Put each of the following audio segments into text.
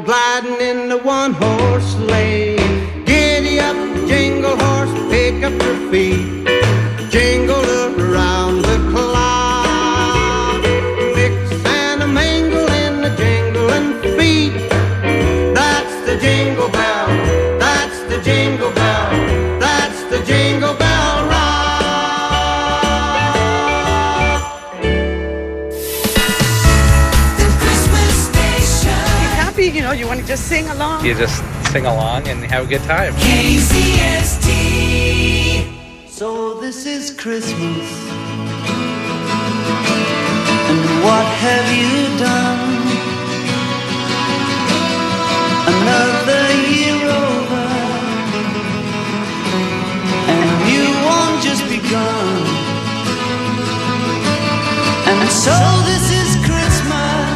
gliding in the one-horse sleigh. Giddy up, jingle horse, pick up your feet, jingle around the clock. Mix and a mingle in the jingling feet. That's the jingle bell, that's the jingle bell, that's the jingle bell rock. The Christmas station. Happy, you know, you want to just sing along? You just sing along and have a good time. KZST. So this is Christmas, and what have you done? Another year over, and a new one just begun. And so this is Christmas.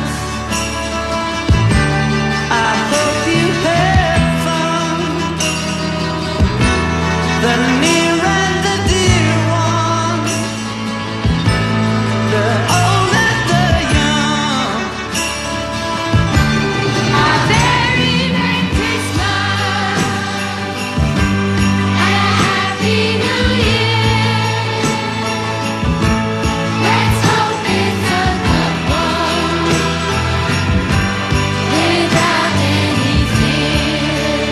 I hope you had fun. The near and the dear one, the old and the young. A very Merry Christmas and a Happy New Year. Let's hope it's a good one without any fear.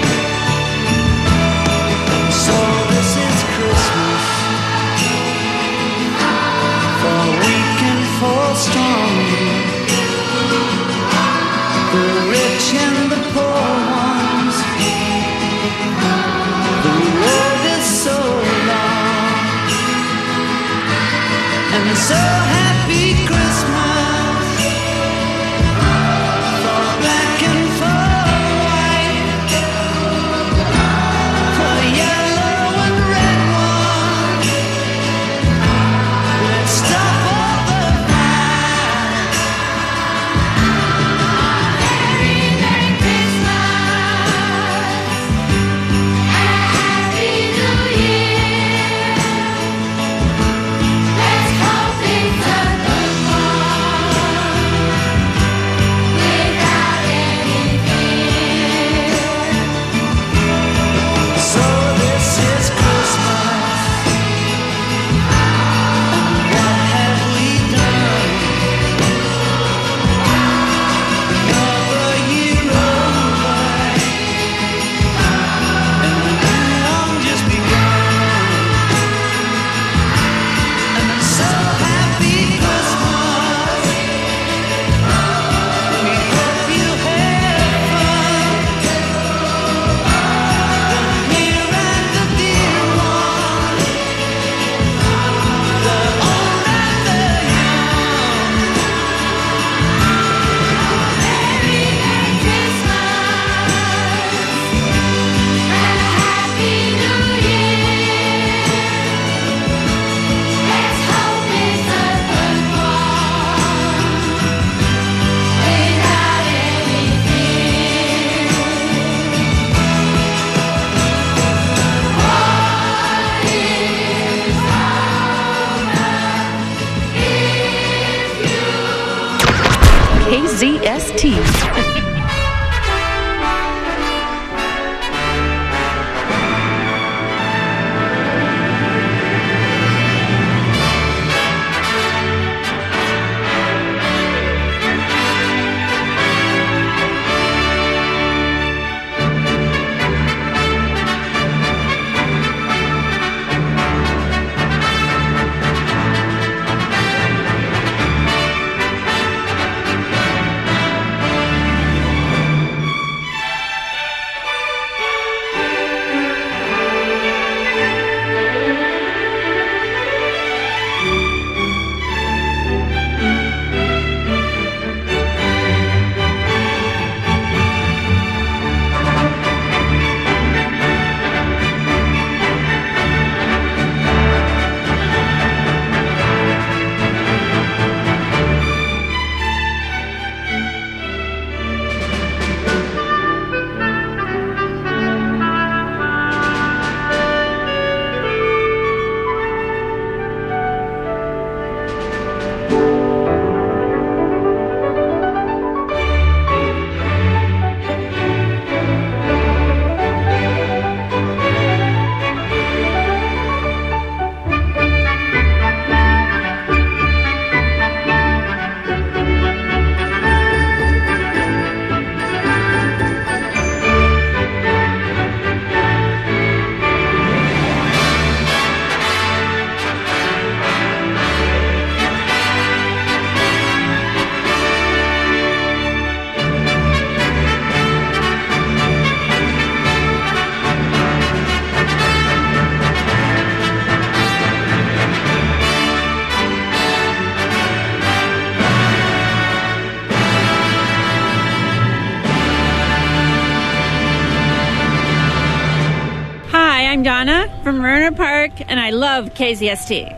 So this is Christmas, for weak and for strong, the rich and the poor ones. The road is so long, and so happy Christmas for black and for white, for yellow and red one. Let's stop all the fight. Very Merry Christmas and a Happy New Year. Let's hope it's a good one without any fear. So this is Christmas, and what have we done? Another year over, and a new one just begun. And I'm so happy Christmas. We hope you had fun. The near and the dear one, the old and the young. Very Merry Christmas and a Happy New Year. Let's hope it's a good one without any fear. What is KZST. Turner Park, and I love KZST.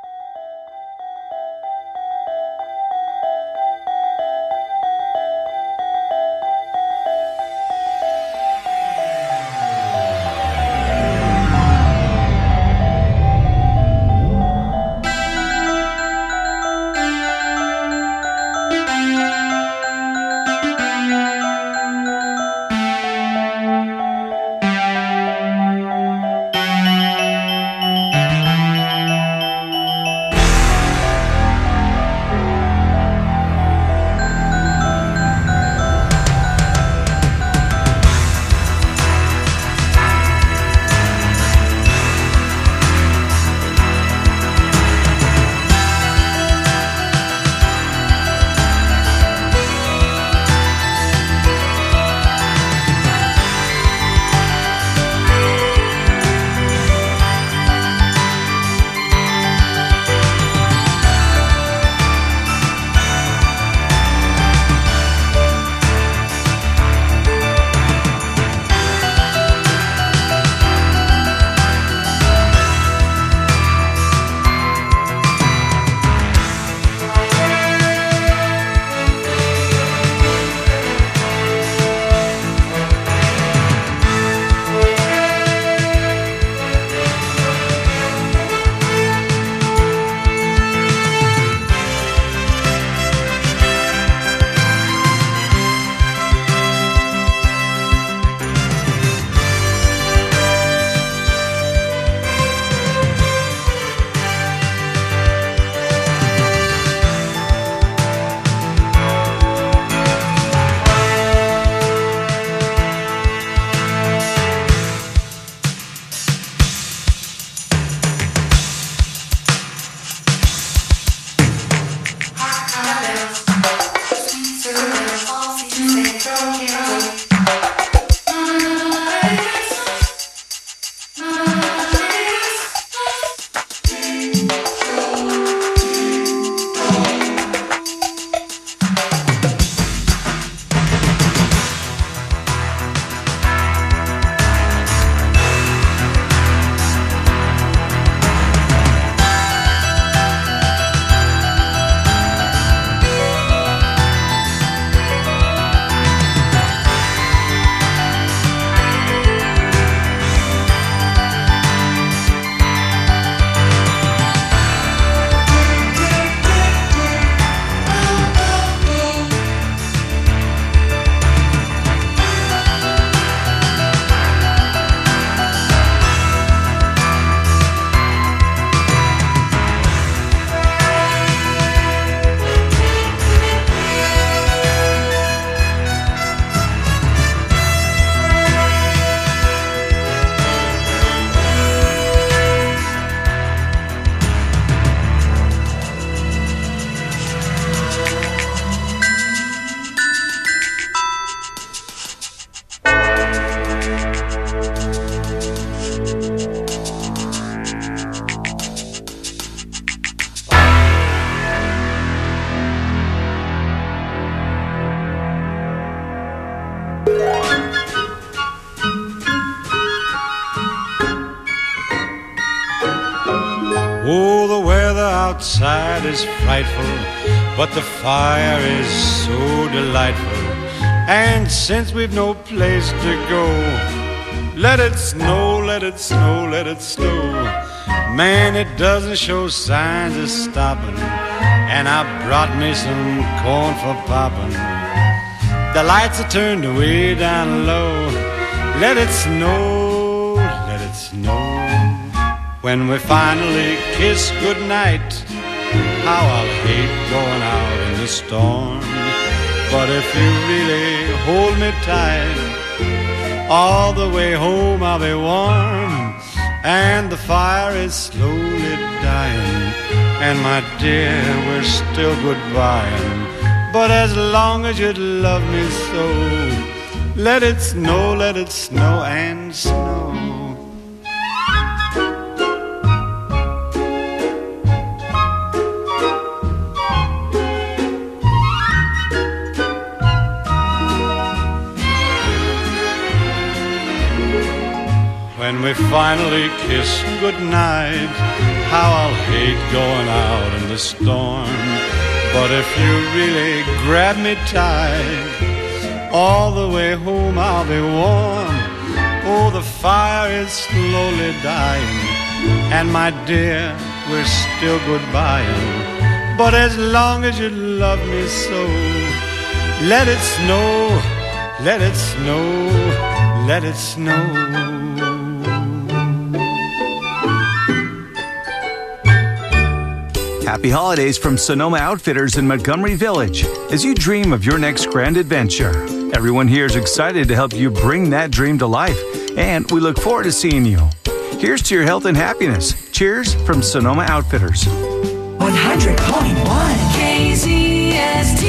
Oh, the weather outside is frightful, but the fire is so delightful. And since we've no place to go, let it snow, let it snow, let it snow. Man, it doesn't show signs of stopping, and I brought me some corn for popping. The lights are turned way down low. Let it snow, let it snow. When we finally kiss goodnight, how I'll hate going out in the storm. But if you really hold me tight, all the way home I'll be warm. And the fire is slowly dying, and my dear, we're still goodbying. But as long as you love me so, let it snow and snow. When we finally kiss goodnight, how I'll hate going out in the storm. But if you really grab me tight, all the way home I'll be warm. Oh, the fire is slowly dying, and my dear, we're still goodbying. But as long as you love me so, let it snow, let it snow, let it snow. Happy holidays from Sonoma Outfitters in Montgomery Village as you dream of your next grand adventure. Everyone here is excited to help you bring that dream to life, and we look forward to seeing you. Here's to your health and happiness. Cheers from Sonoma Outfitters. 100.1 KZST.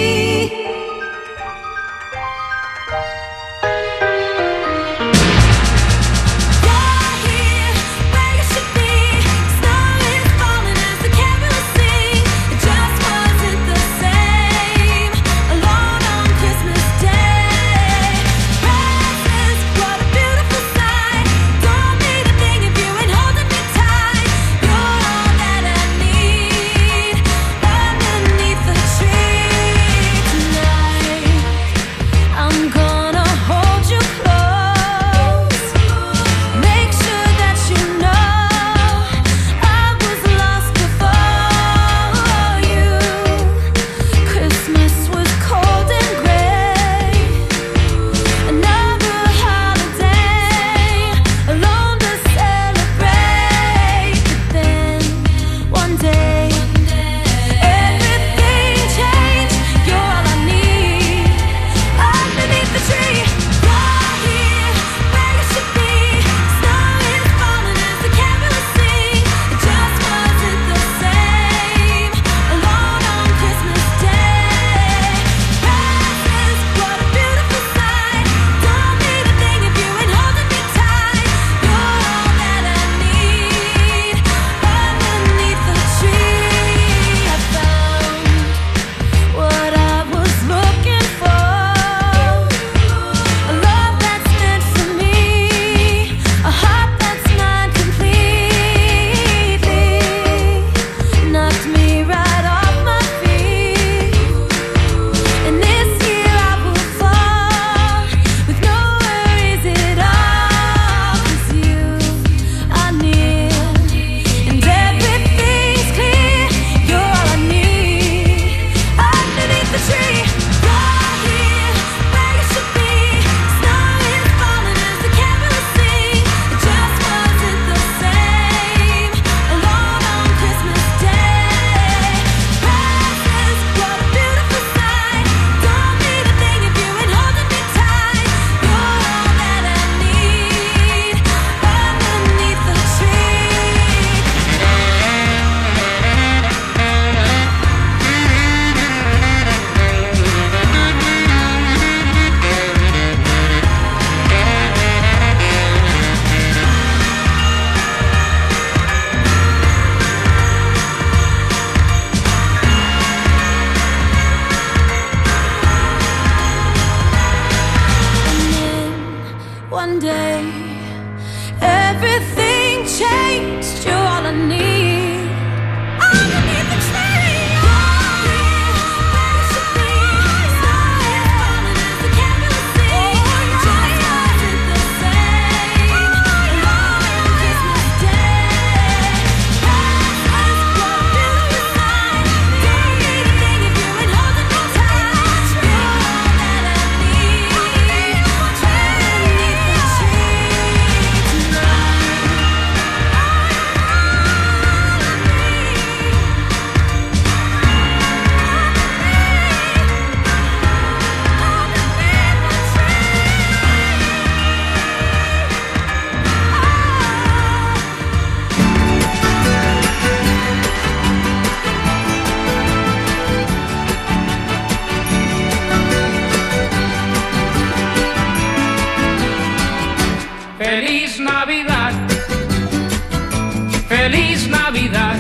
Feliz Navidad,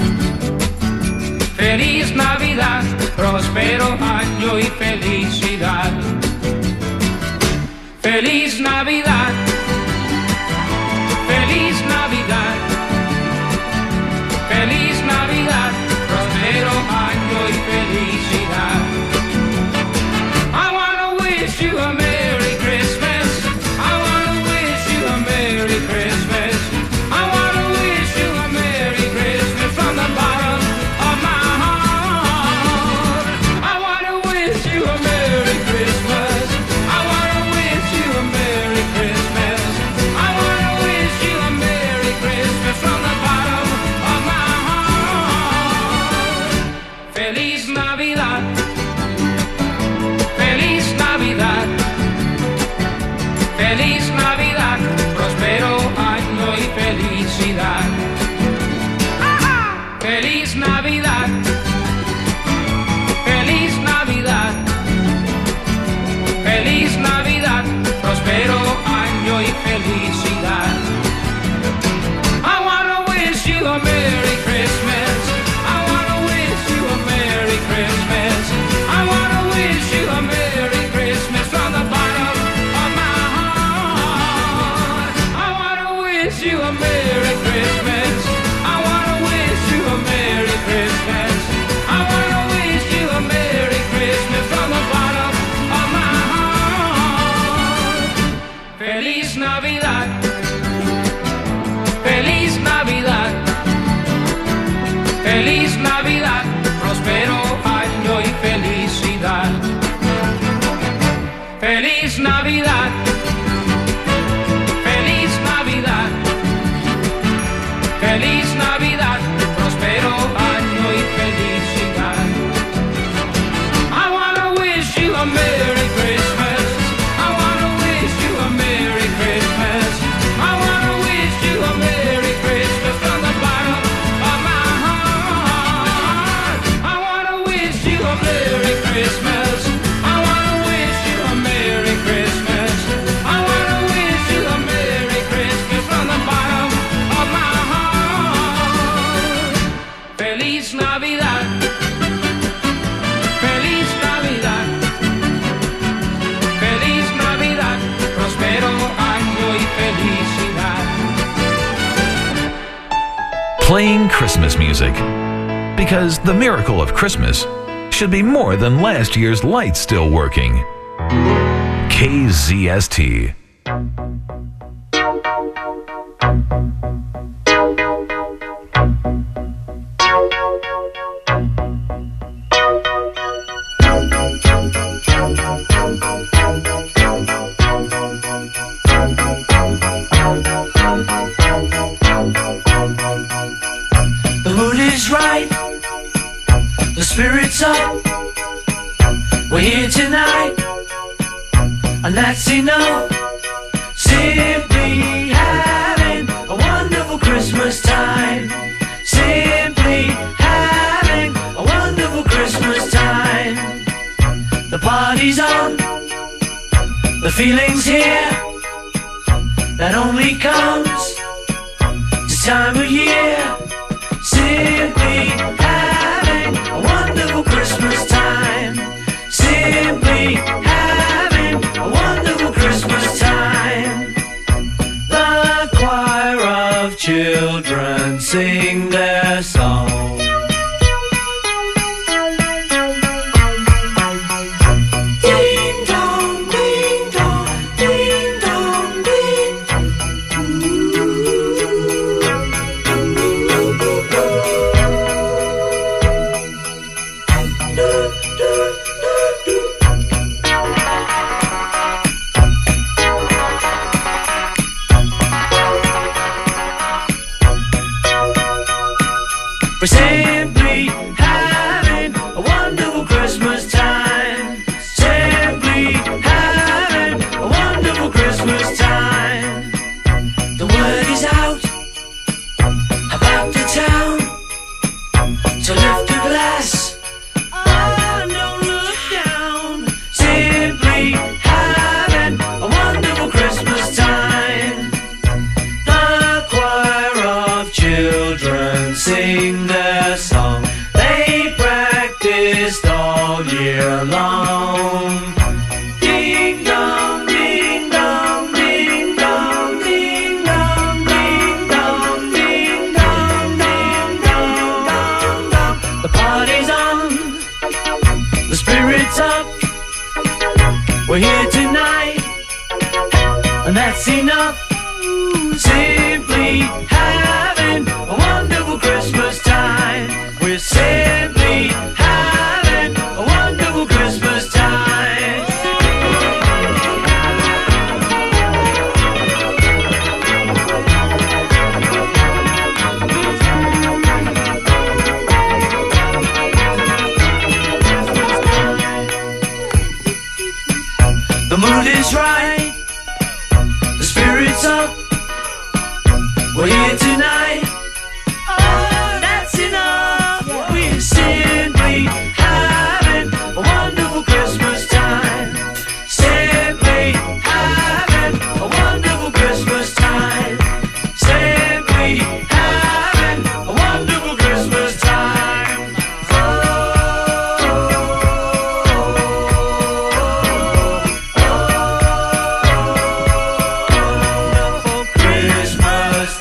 feliz Navidad, próspero año y felicidad. Feliz Navidad, playing Christmas music. Because the miracle of Christmas should be more than last year's lights still working. KZST. The mood is right, the spirit's up. We're here tonight, and that's enough. Simply having a wonderful Christmas time. Simply having a wonderful Christmas time. The party's on, the feeling's here. That only comes this time of year. Simply having a wonderful Christmas time. Simply having a wonderful Christmas time. The choir of children sing their song. Ding dong, ding dong, ding dong, ding. We're simply having a wonderful Christmas time. Simply having a wonderful Christmas time. The word is out about the town, so lift a glass. Oh, don't look down. Simply having a wonderful Christmas time. The choir of children sing their song. They practiced all year long. Ding dong, ding dong, ding dong, ding dong, ding dong, ding dong, ding dong, dong, dong. The party's on, the spirit's up. We're here tonight, and that's enough. Simply having a wonderful Christmas time. We're simply having a wonderful Christmas time. The mood is right, the spirit's up. We're here tonight. Oh, that's enough. We're simply having a wonderful Christmas time. Simply having a wonderful Christmas time. Simply having a wonderful Christmas time. Wonderful Christmas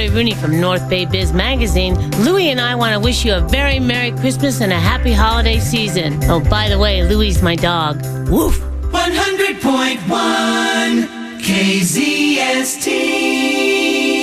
Mary Rooney from North Bay Biz Magazine. Louie and I want to wish you a very Merry Christmas and a happy holiday season. Oh, by the way, Louie's my dog. Woof! 100.1 KZST.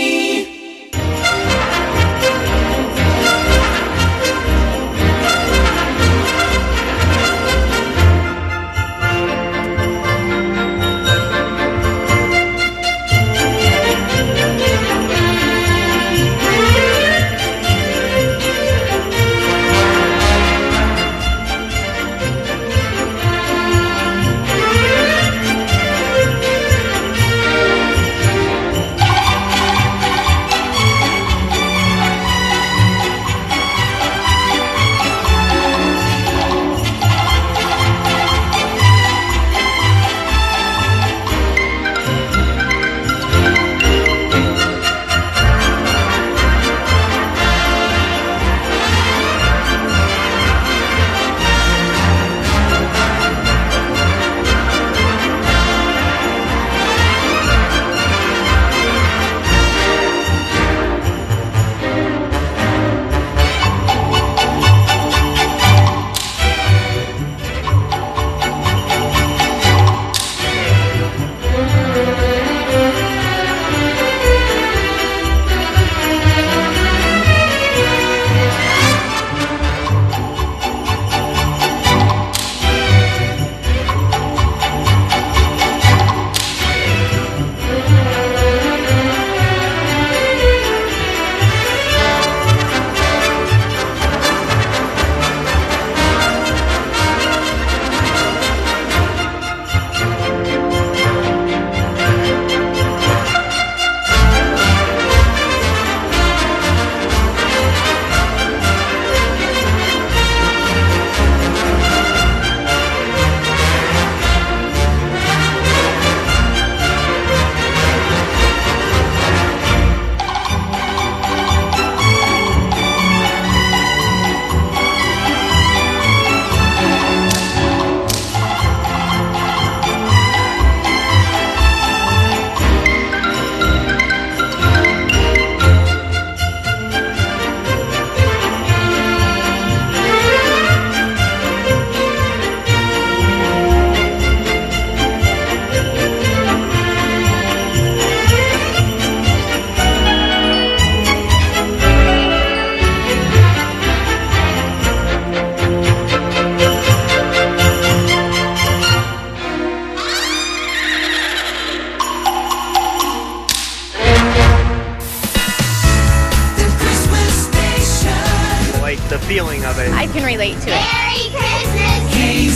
The feeling of it. I can relate to it. Merry Christmas!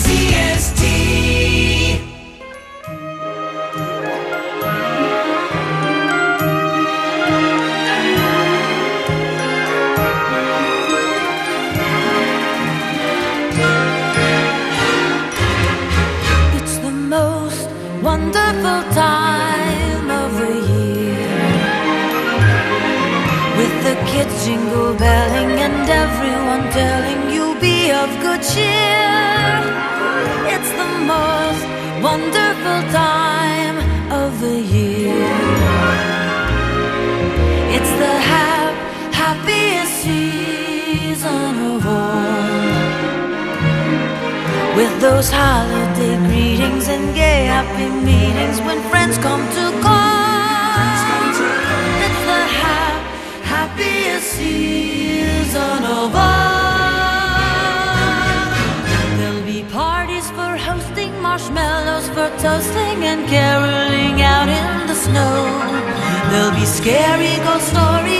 KZST. It's the most wonderful time of the year, with the kids jingle belling and everyone telling you be of good cheer. It's the most wonderful time of the year. It's the happiest season of all, with those holiday greetings and gay happy meetings when friends come to call. It's the happiest season of all. There'll be parties for hosting, marshmallows for toasting, and caroling out in the snow. There'll be scary ghost stories